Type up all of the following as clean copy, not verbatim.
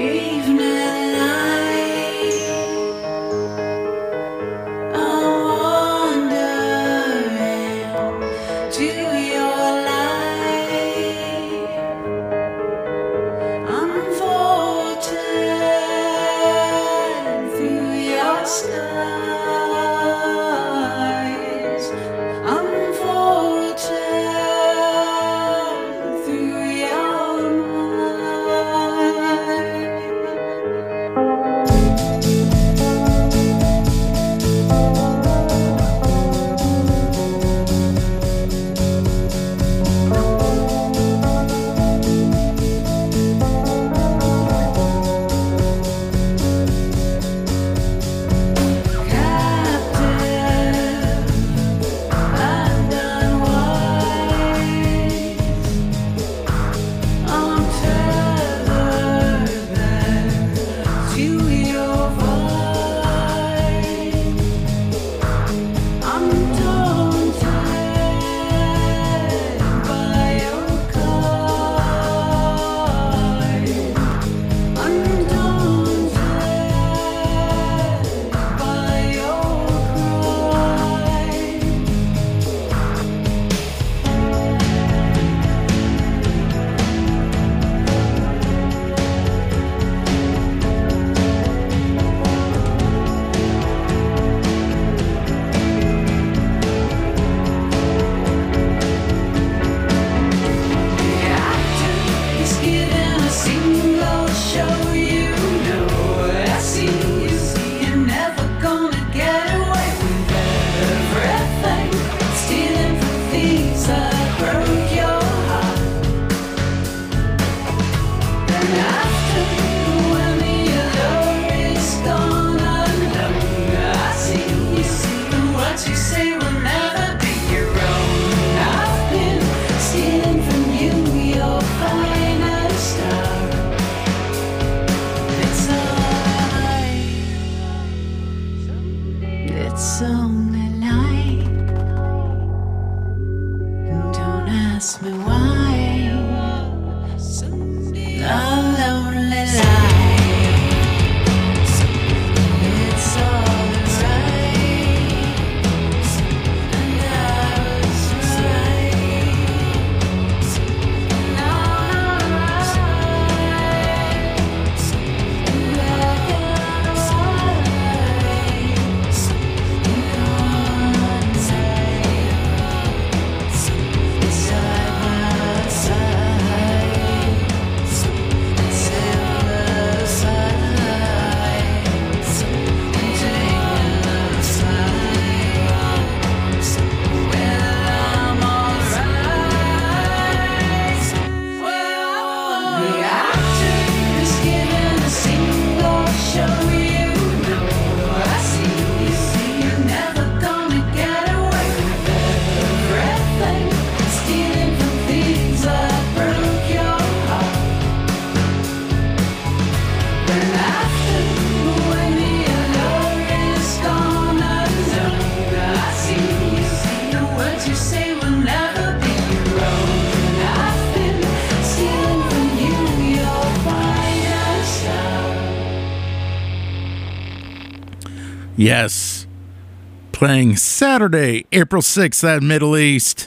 Yes. Playing Saturday, April 6th at Middle East.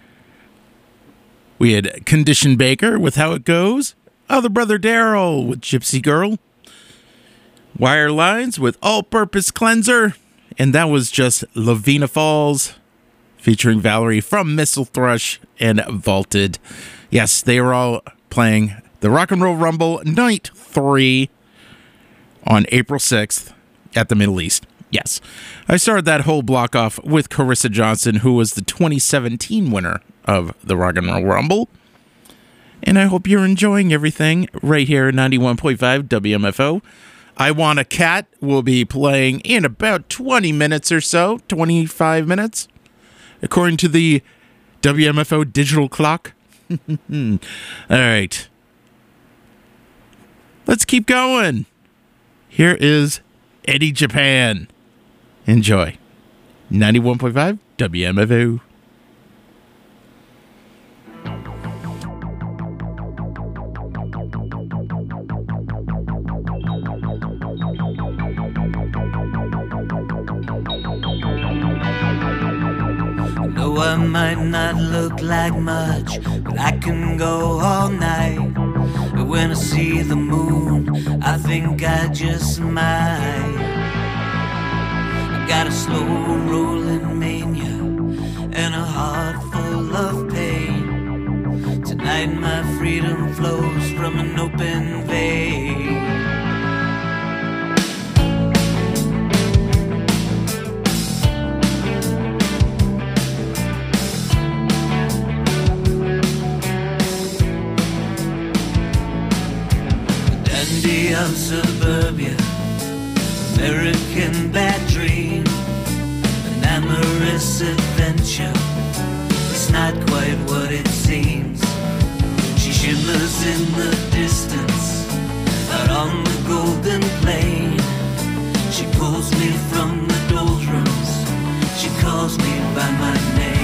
We had Condition Baker with How It Goes. Other Brother Daryl with Gypsy Girl. Wire Lines with All Purpose Cleanser. And that was just Lavina Falls featuring Valerie from Missile Thrush and Vaulted. Yes, they were all playing the Rock and Roll Rumble Night 3 on April 6th at the Middle East. Yes, I started that whole block off with Carissa Johnson, who was the 2017 winner of the Rock and Roll Rumble. And I hope you're enjoying everything right here at 91.5 WMFO. I Want a Cat will be playing in about 20 minutes or so, 25 minutes, according to the WMFO digital clock. All right. Let's keep going. Here is Eddie Japan. Enjoy. 91.5 WMFO. I might not look like much, but I can go all night. But when I see the moon, I think I just might. I got a slow rolling mania and a heart full of pain. Tonight my freedom flows from an open vein. Of suburbia, American bad dream, an amorous adventure. It's not quite what it seems. She shimmers in the distance, out on the golden plain. She pulls me from the doldrums. She calls me by my name.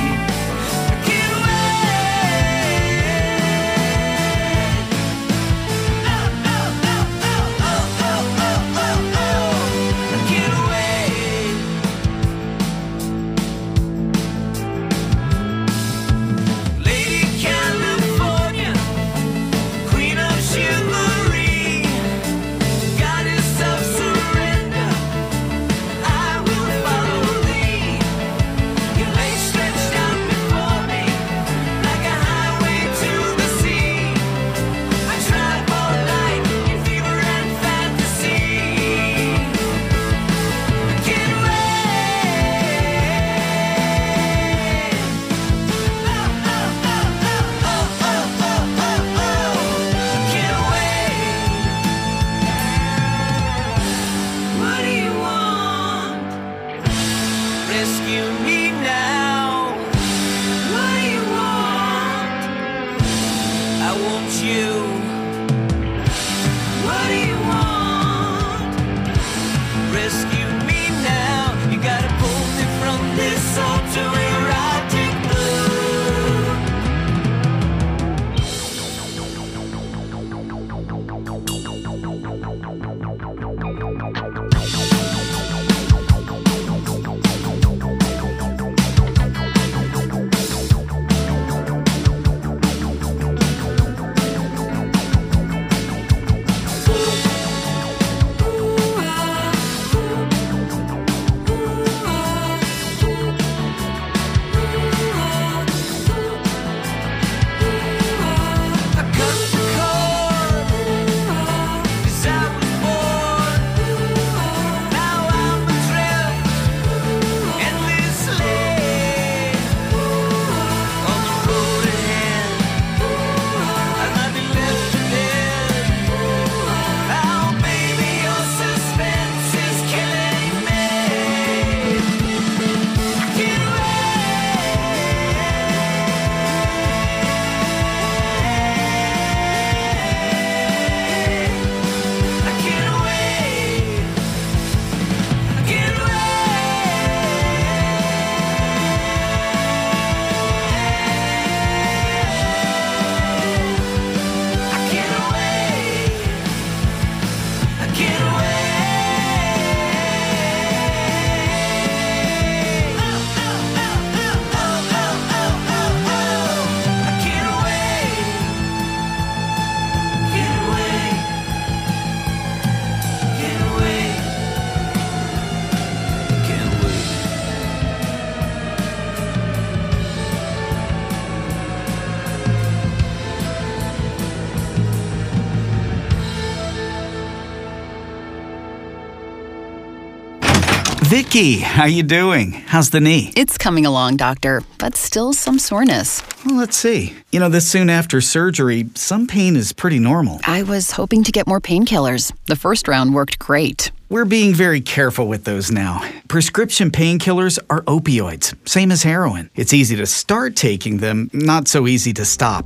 Vicky, how you doing? How's the knee? It's coming along, doctor, but still some soreness. Well, let's see. You know, this soon after surgery, some pain is pretty normal. I was hoping to get more painkillers. The first round worked great. We're being very careful with those now. Prescription painkillers are opioids, same as heroin. It's easy to start taking them, not so easy to stop.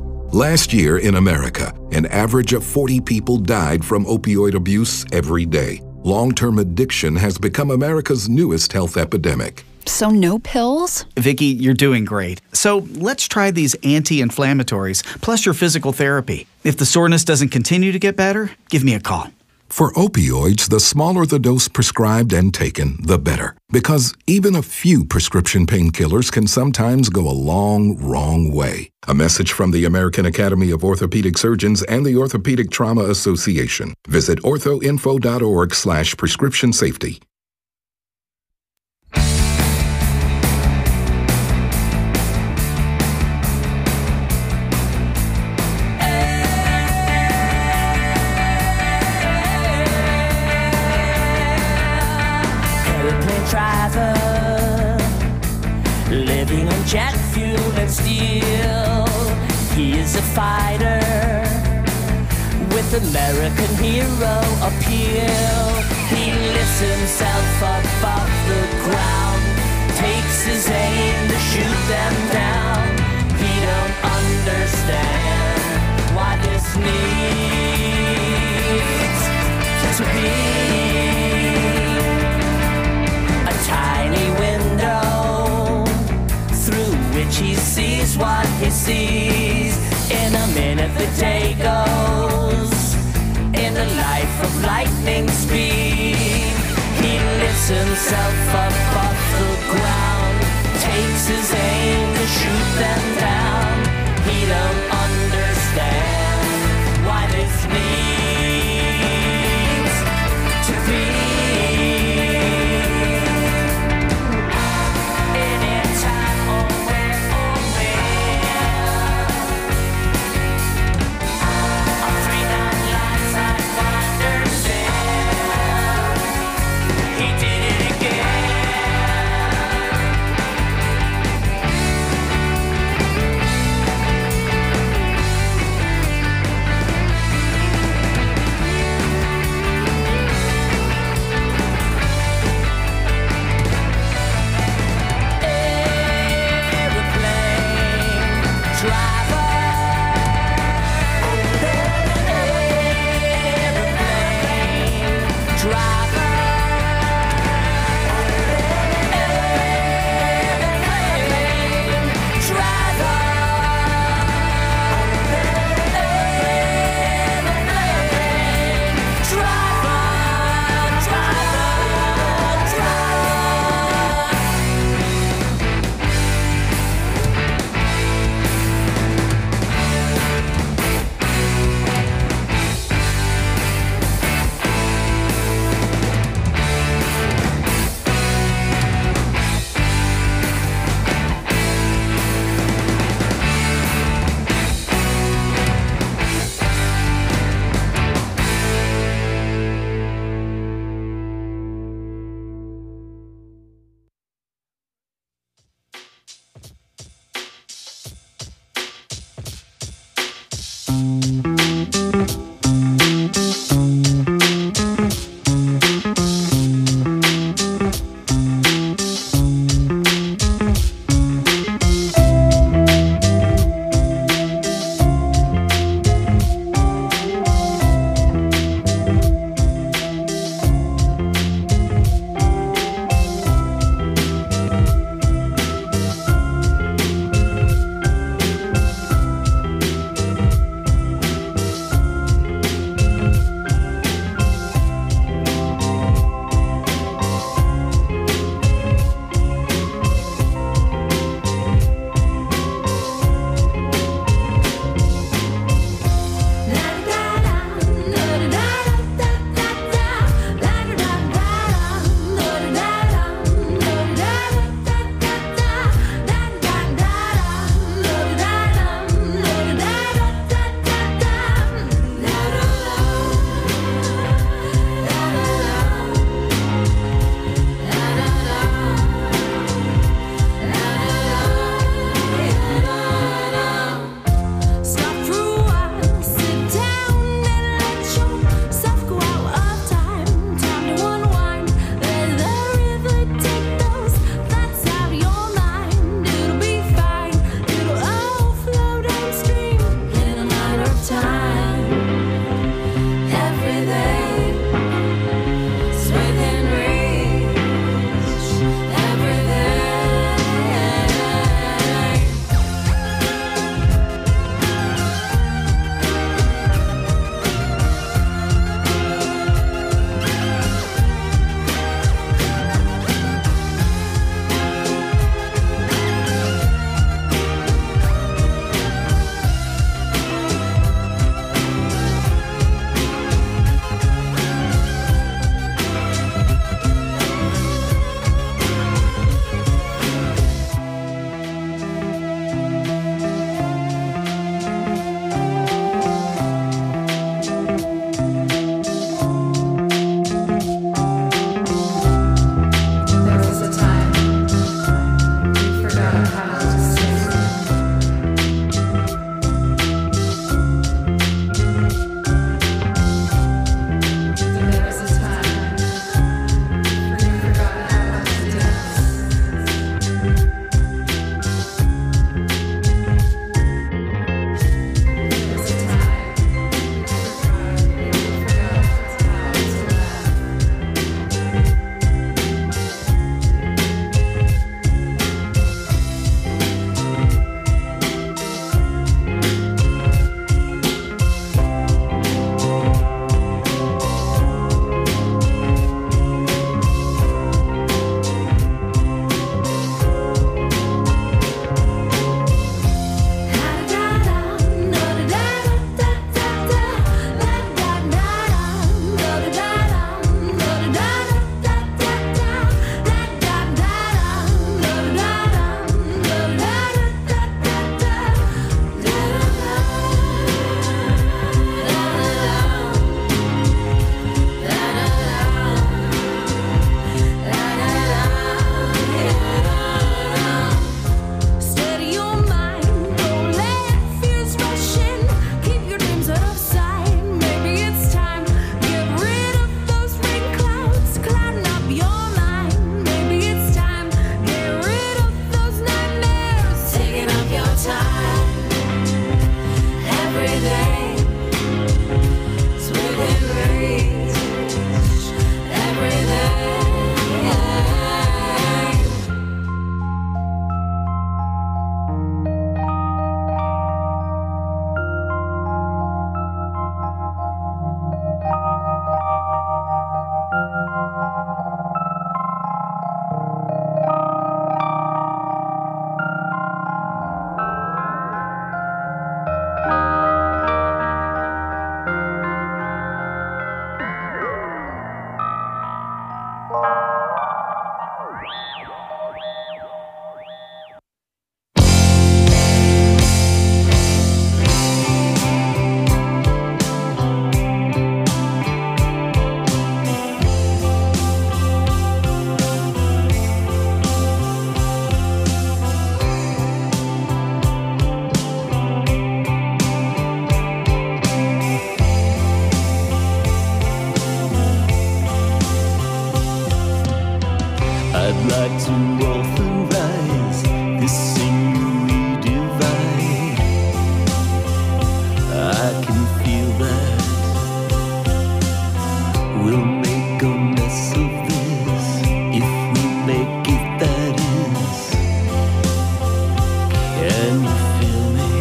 Last year in America, an average of 40 people died from opioid abuse every day. Long-term addiction has become America's newest health epidemic. So no pills? Vicky, you're doing great. So let's try these anti-inflammatories plus your physical therapy. If the soreness doesn't continue to get better, give me a call. For opioids, the smaller the dose prescribed and taken, the better. Because even a few prescription painkillers can sometimes go a wrong way. A message from the American Academy of Orthopedic Surgeons and the Orthopedic Trauma Association. Visit orthoinfo.org/prescription safety. Driver, living on jet fuel and steel. He is a fighter with American hero appeal. He lifts himself above the ground, takes his aim to shoot them down. He don't understand why this needs to be. Tiny window through which he sees what he sees. In a minute the day goes in a life of lightning speed. He lifts himself above the ground, takes his aim to shoot them down. He don't understand why this needs to be. We'll make a mess of this if we make it, that is. Can you feel me?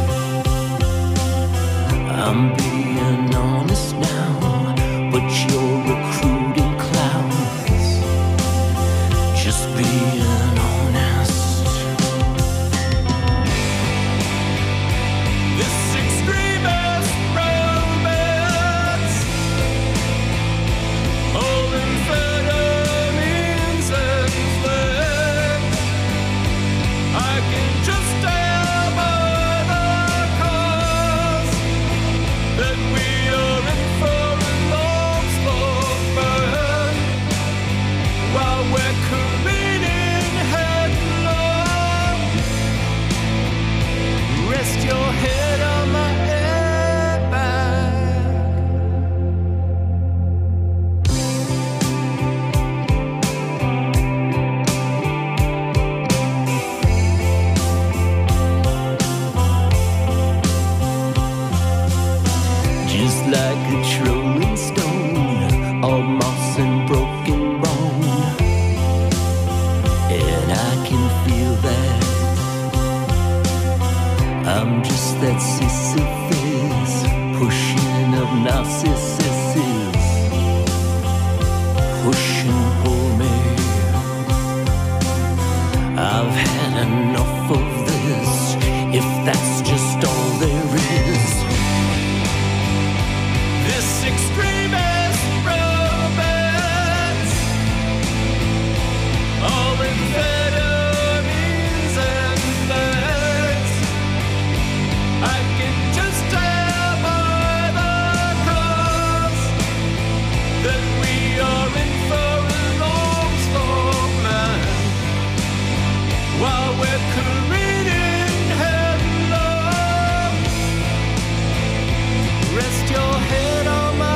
I'm being honest now, but you're recruiting clowns. Just being honest. This extremist romance, all amphetamines and flames. I can just tell by the cause that we are in for a long, slow burn while we're careening headlong. Rest your head on my airbag. Just like a trolling stone, all moss and broken bone. And I can feel that I'm just that Sisyphus pushing up narcissuses. Push and pull me. I've had enough of this, if that's just all there is. This extremist romance, all amphetamines and flags. I can just tell by the cause that we are in for a long, slow man while we're careening headlong. Rest your head on my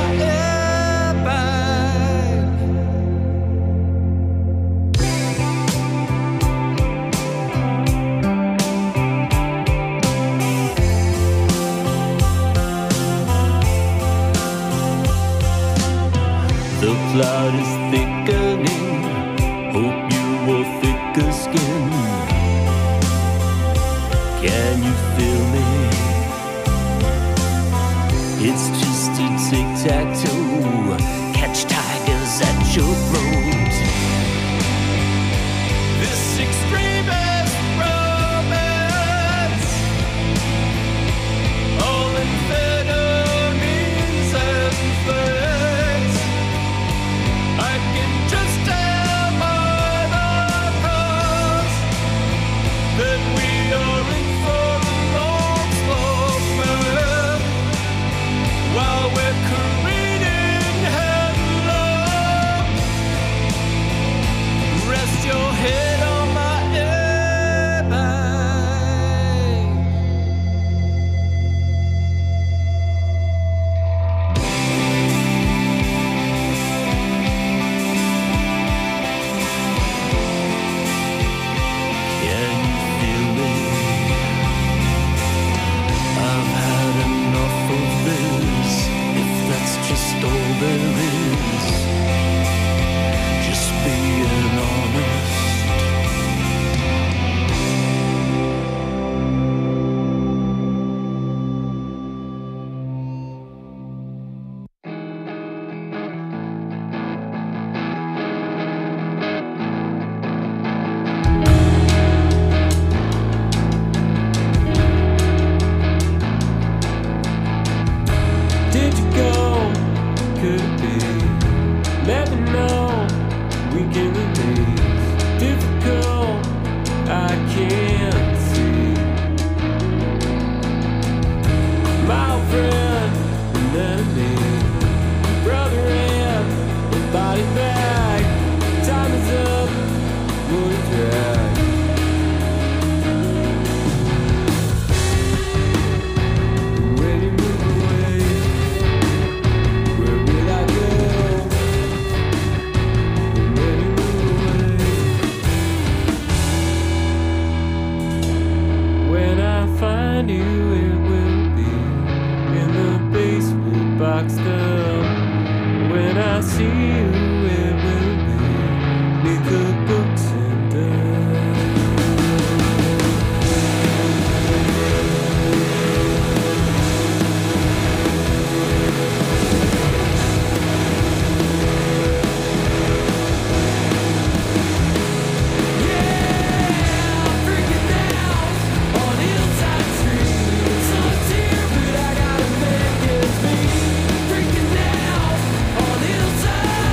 airbag. The cloud is thickening. Hope you will thicker skin. Can you feel me? It's just a tic-tac-toe. Catch tigers at your throat. This extremist romance, all amphetamines and flags. I can just tell by the cause that we are in for a long, slow burn while we're careening headlong. Rest your head on my airbag. Can you feel me? I've had enough of this, if that's just all there is. Just being honest. Did you go? Could it be? Never know. We can remain difficult. I can't see. My old friend, and enemy, brother and the body bag. Time is up. What a drag. When you move away, where will I go? When you move I see you, it will be neath the books and dirt. Freaking out on hillside.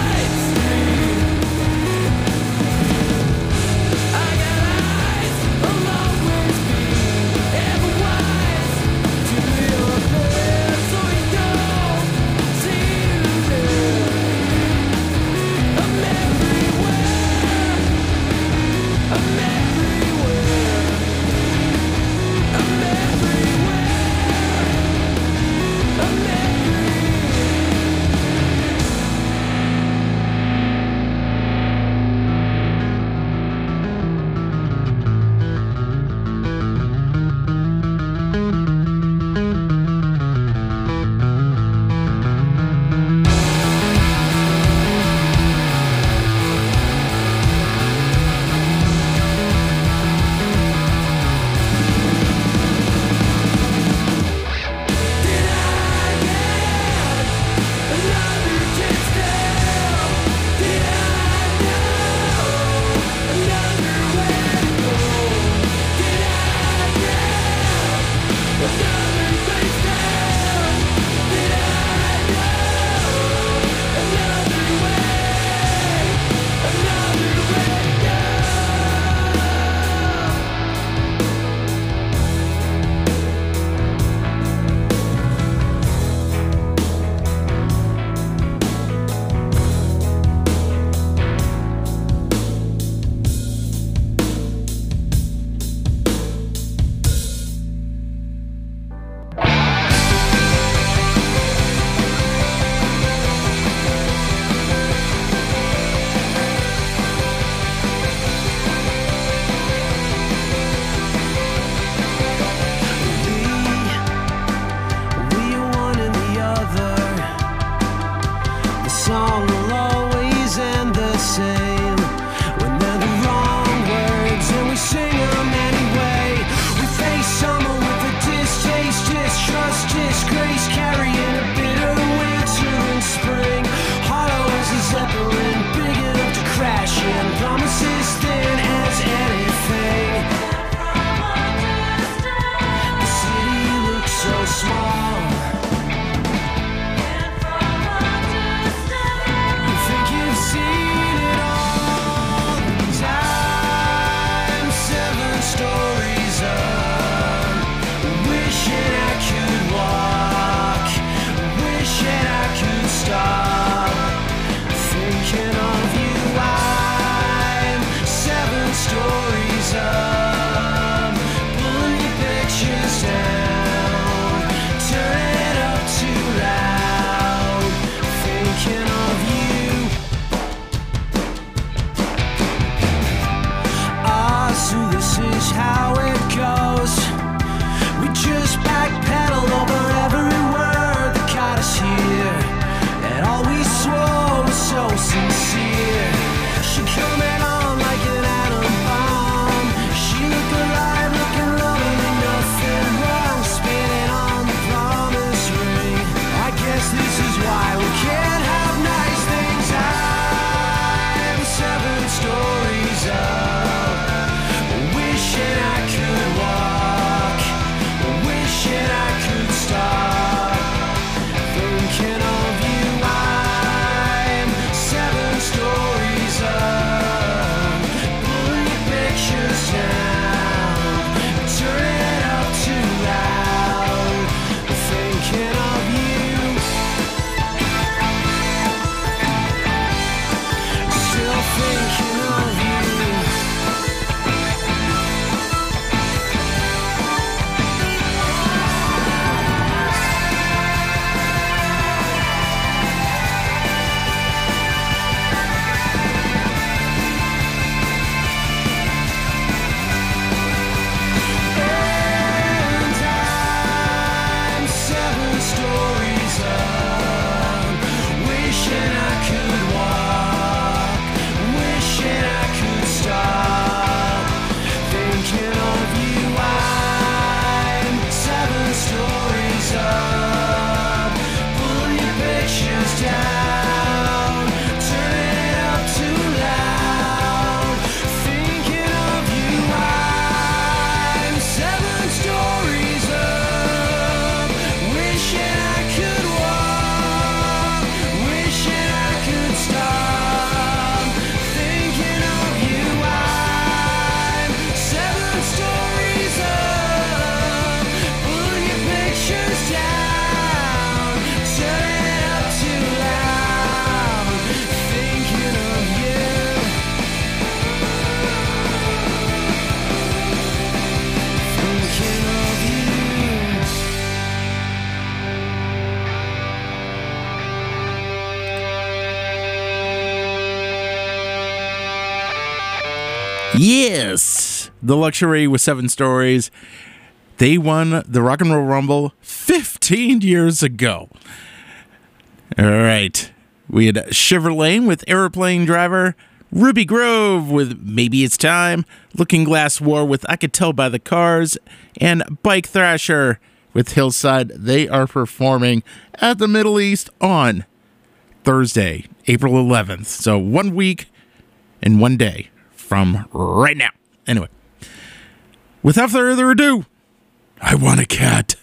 Yes, the Luxury with 7 stories. They won the Rock and Roll Rumble 15 years ago. All right. We had Shiver Lane with Aeroplane Driver, Ruby Grove with Maybe It's Time, Looking Glass War with I Could Tell by the Cars, and Bike Thrasher with Hillside. They are performing at the Middle East on Thursday, April 11th. So 1 week and 1 day from right now. Anyway, without further ado, I want a cat.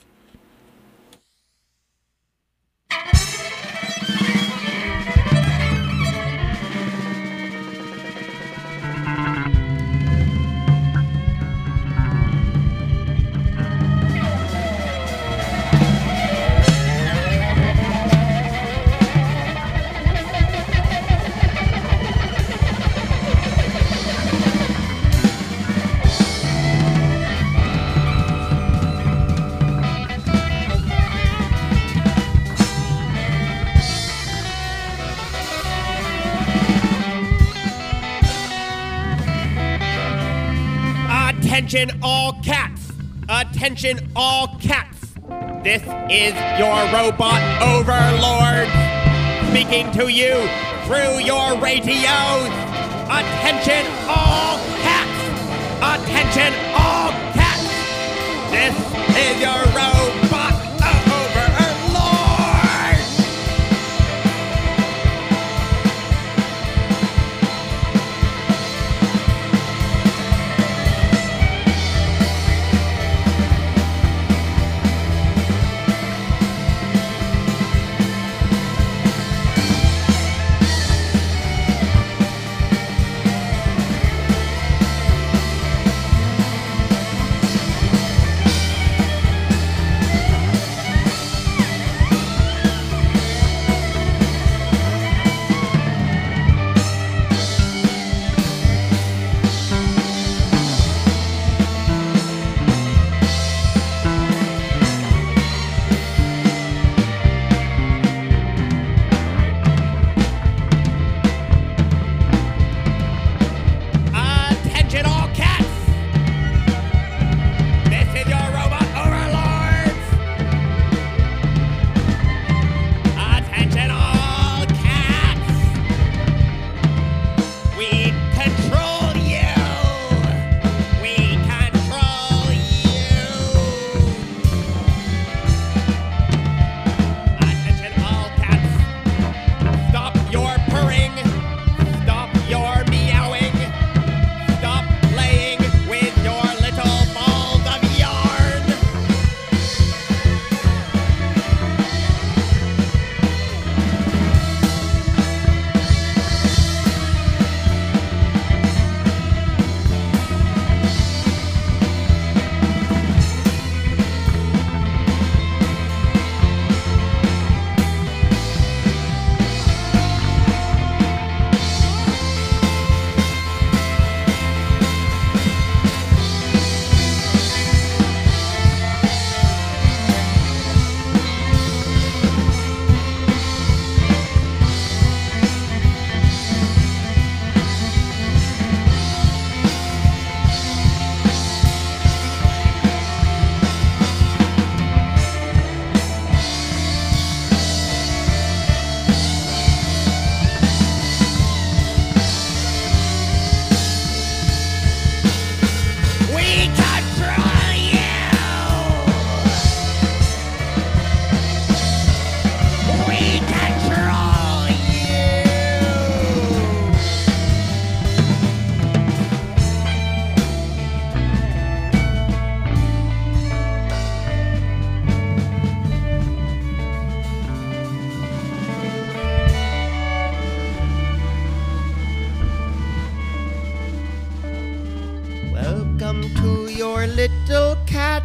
Attention all cats! Attention all cats! This is your robot overlord speaking to you through your radios. Attention all cats! Attention all cats! This is your robot overlord! Welcome to your little cat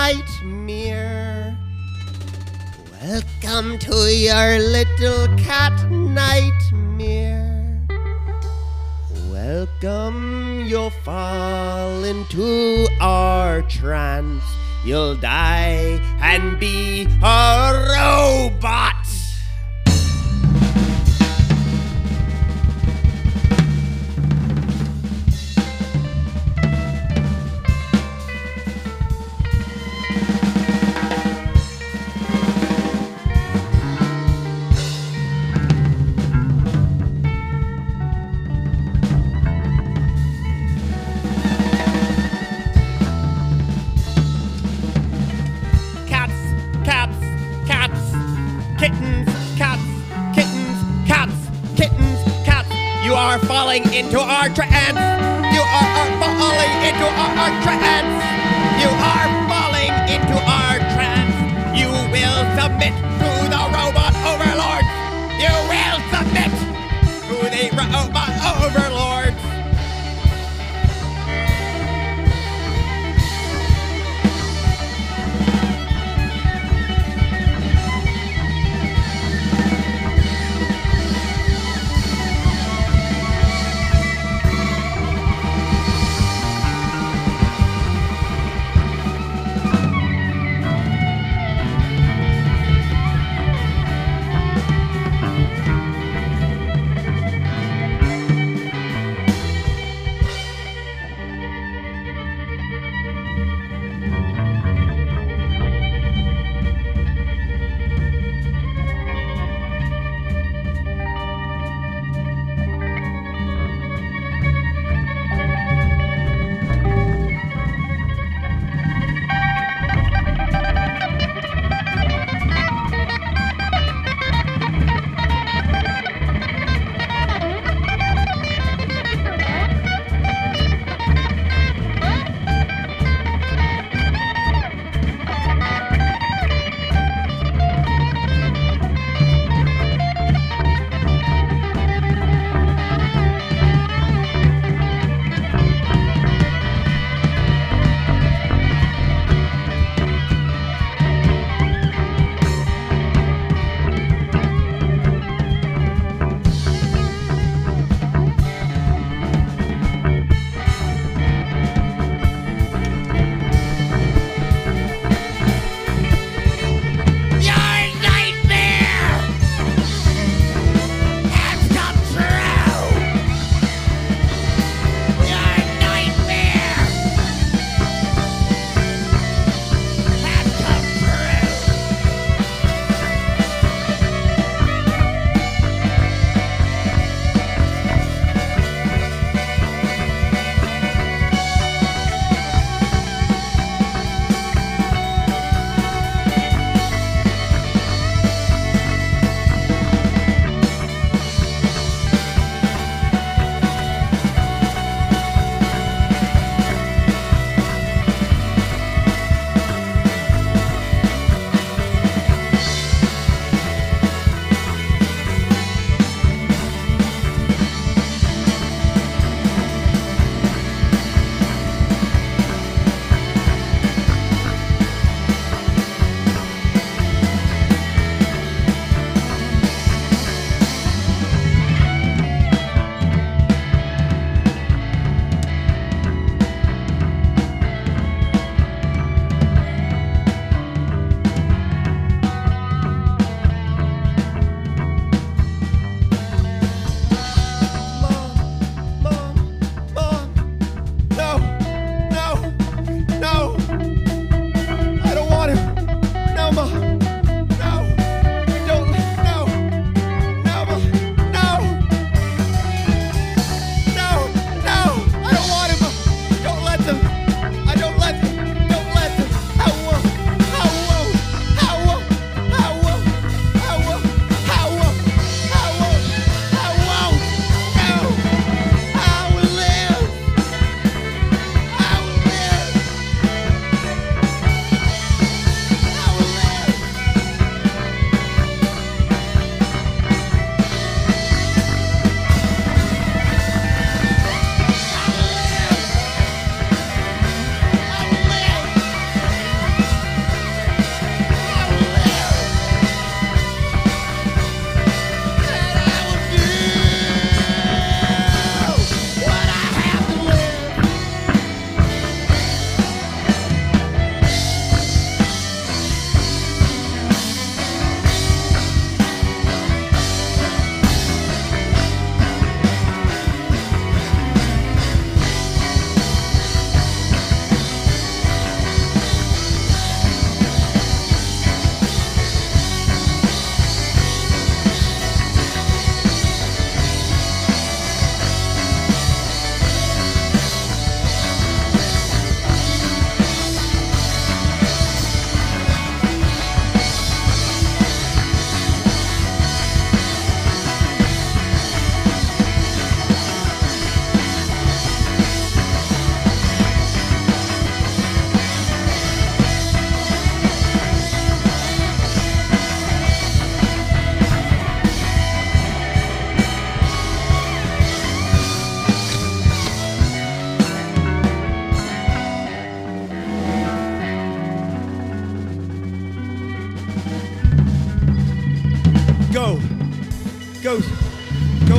nightmare. Welcome to your little cat nightmare. Welcome, you'll fall into our trance. You'll die and be a robot. are falling into our trance. You are falling into our trance. You are falling into our trance. You will submit to the robot overlords. You will submit to the robot overlords.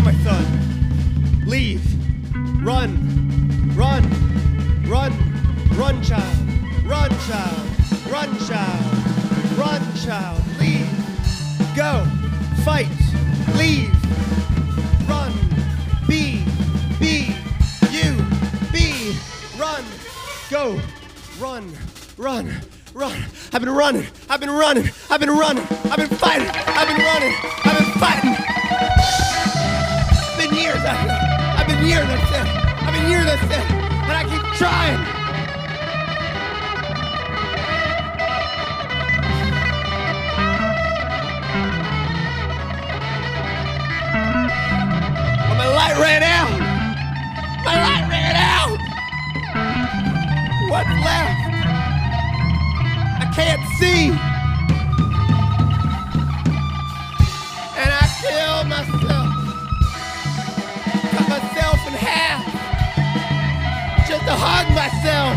my son. Leave. Run. Run. Run. Run, child. Run, child. Run, child. Run, child. Leave. Go. Fight. Leave. Run. Be. You. Be. Run. Go. Run. Run. Run. I've been running. I've been running. I've been running. I've been fighting. I've been running. I've been fighting. Been years. I've been years. That's it. I've been years. That's it. And I keep trying. But my light ran out. My light ran out. What's left? I can't see. And I killed myself. Cut myself in half. Just to hug myself.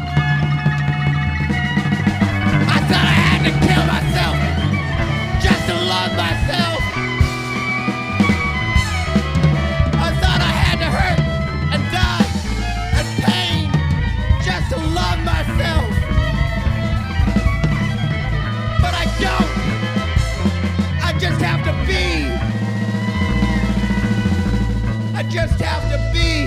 I thought I had to kill myself. Just to love myself. I thought I had to hurt and die and pain just to love myself. But I don't. I just have to be. I just have to be.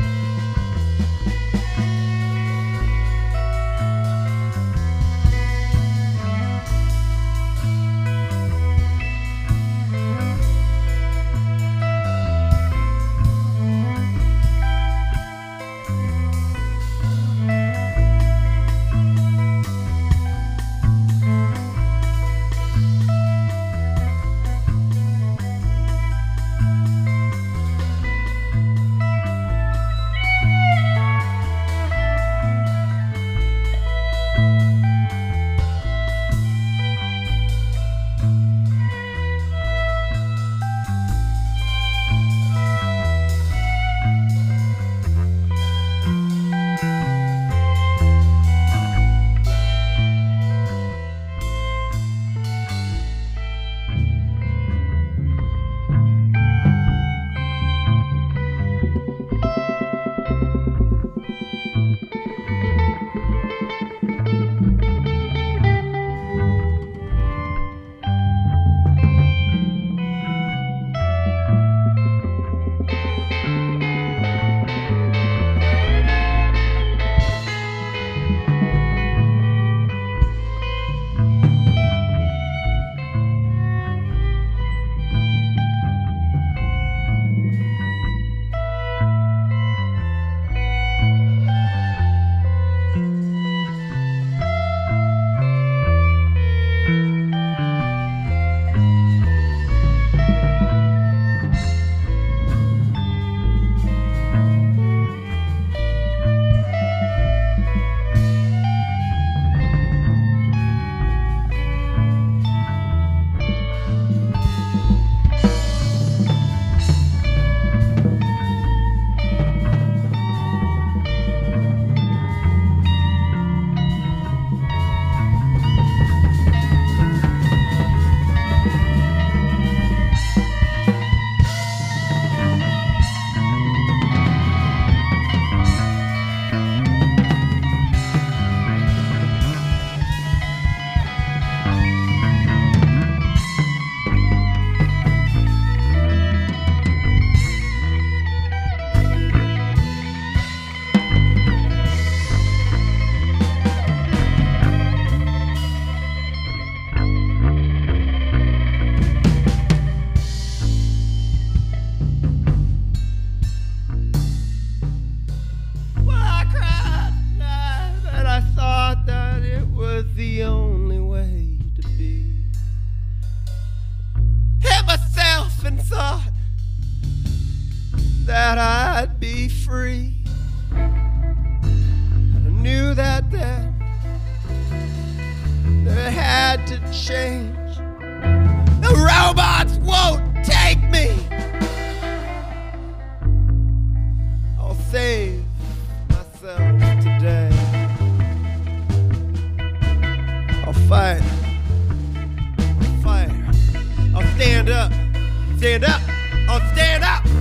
that I'd be free. I knew that then that it had to change. The robots won't take me. I'll save myself today. I'll fight. I'll fight. I'll stand up. Stand up. I'll stand up.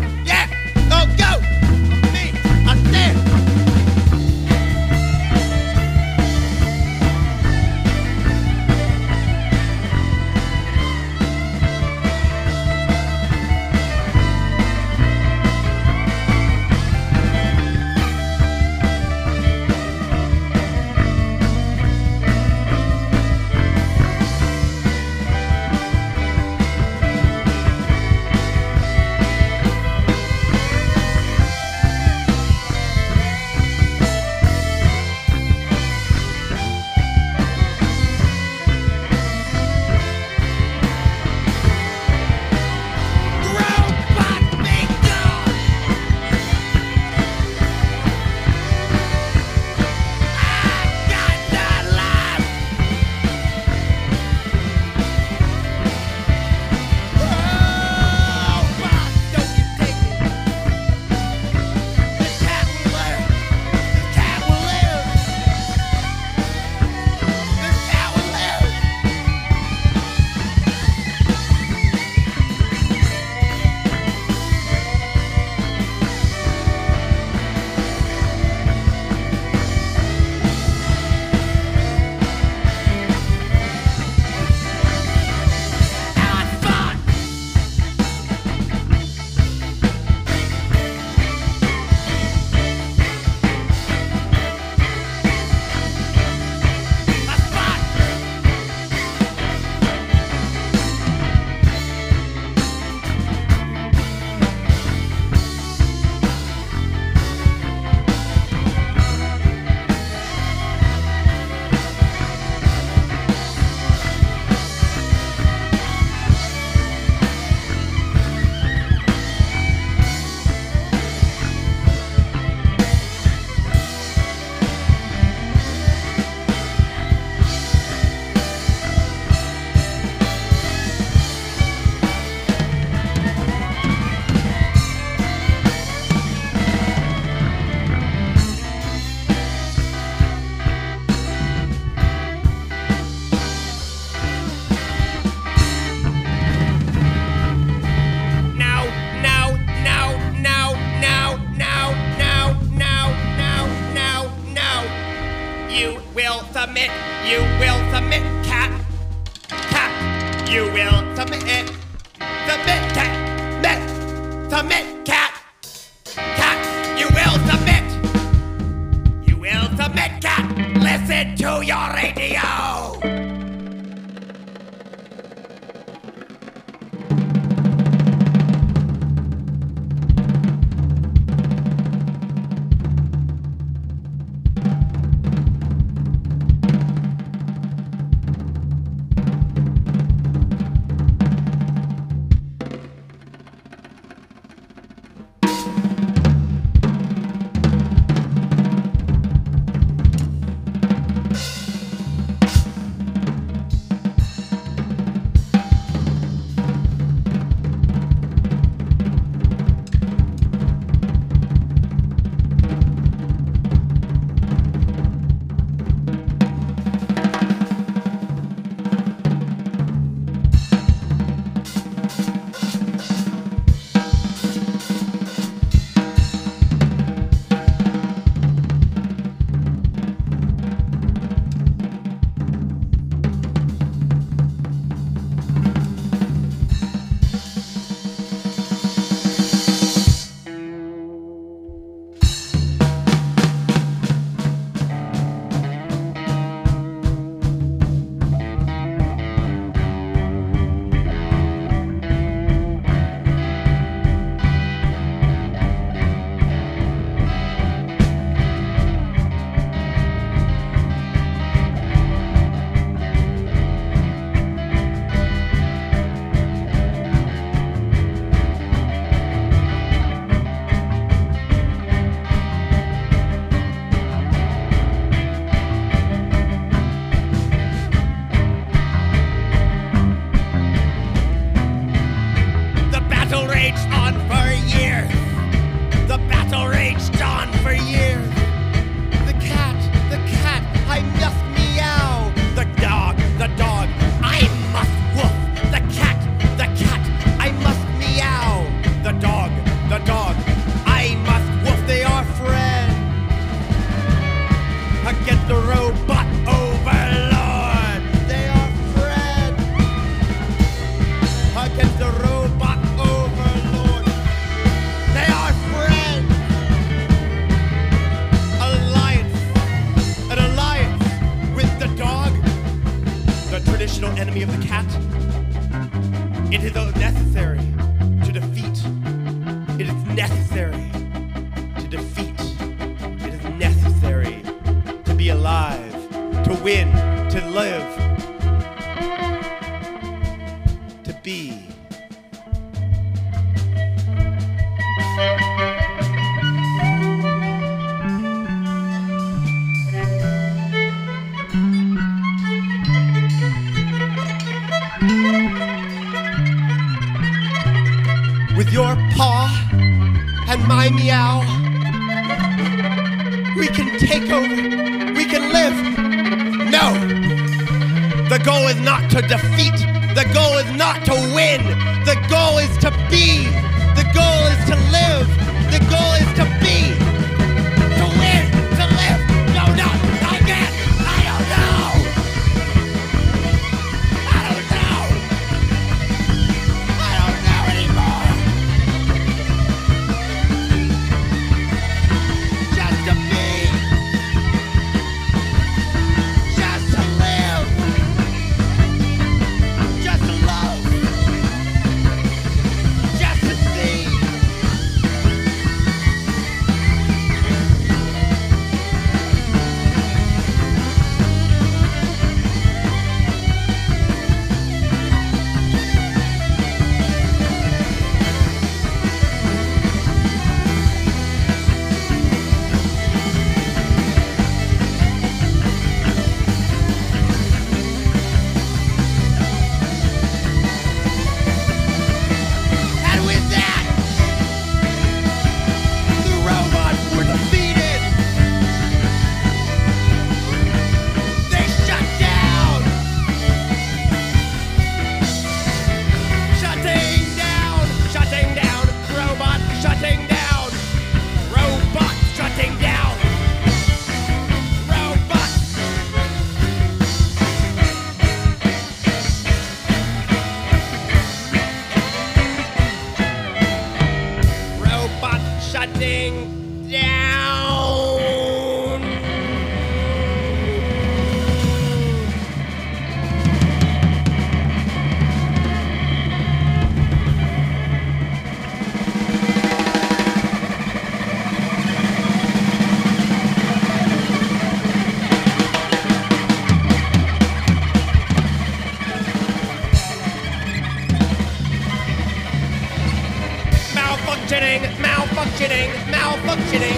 submit, cat. Cat, you will submit. You will submit, cat. Listen to your radio. Enemy of the cat. It is necessary to defeat. It is necessary to defeat. It is necessary to be alive, to win, to live, to be. With your paw and my meow, we can take over, we can live. No, the goal is not to defeat, the goal is not to win, the goal is to be, the goal is to live, the goal is to be, to win, to live. No, I can't, I don't know. Just shutting down. Malfunctioning.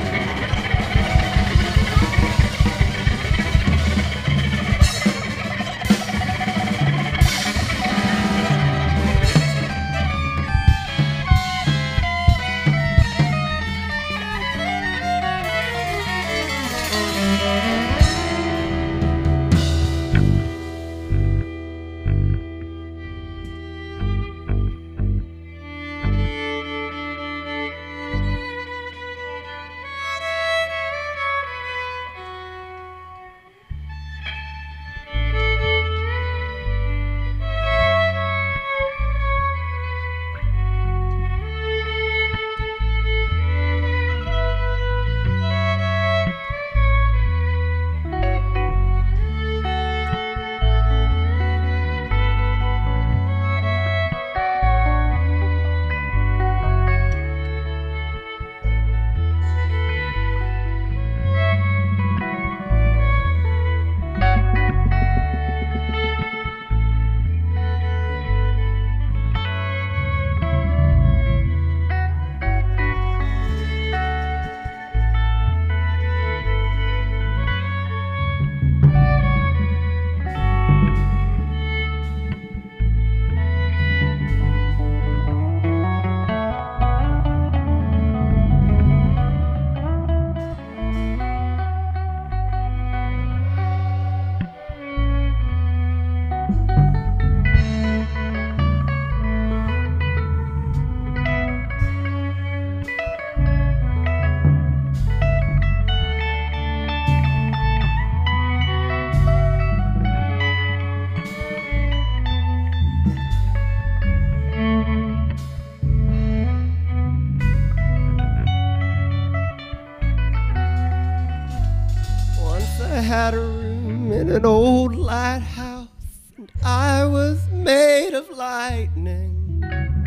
Had a room in an old lighthouse, and I was made of lightning.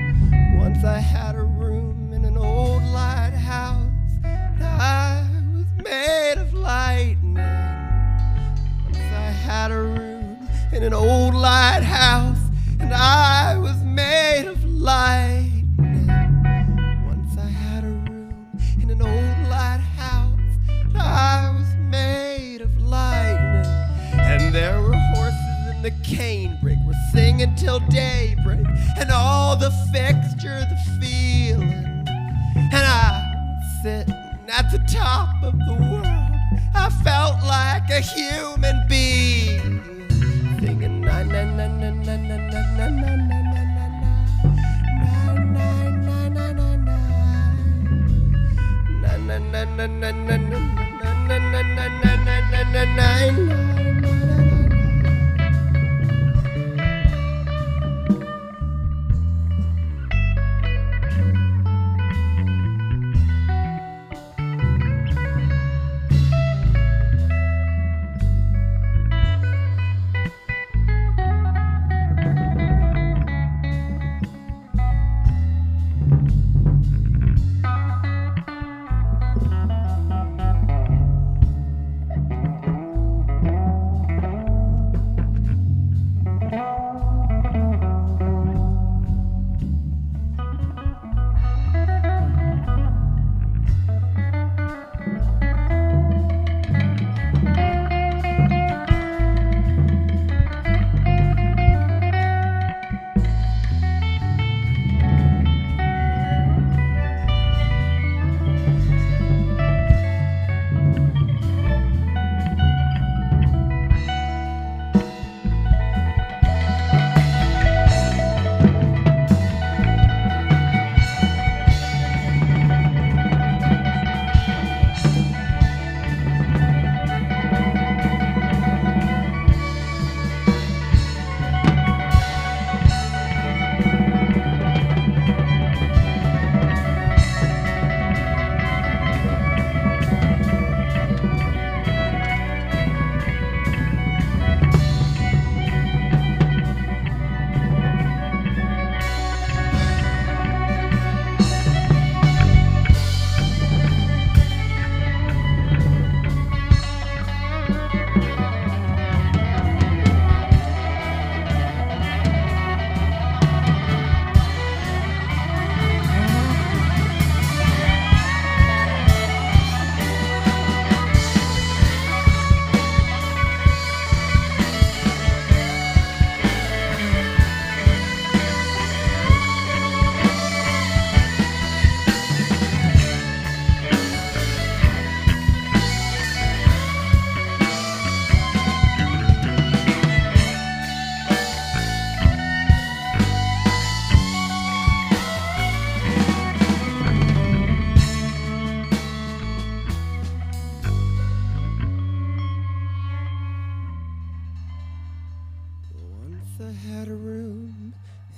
Once I had a room in an old lighthouse, and I was made of lightning. Once I had a room in an old lighthouse, and I was made of lightning. Once I had a room in an old lighthouse, and I was made of lightning. And there were horses in the canebrake were singing till daybreak, and all the fixtures the feeling. And I was sitting at the top of the world, I felt like a human being, singing na na na na na na na na na na na na na na.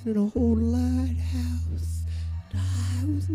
in a whole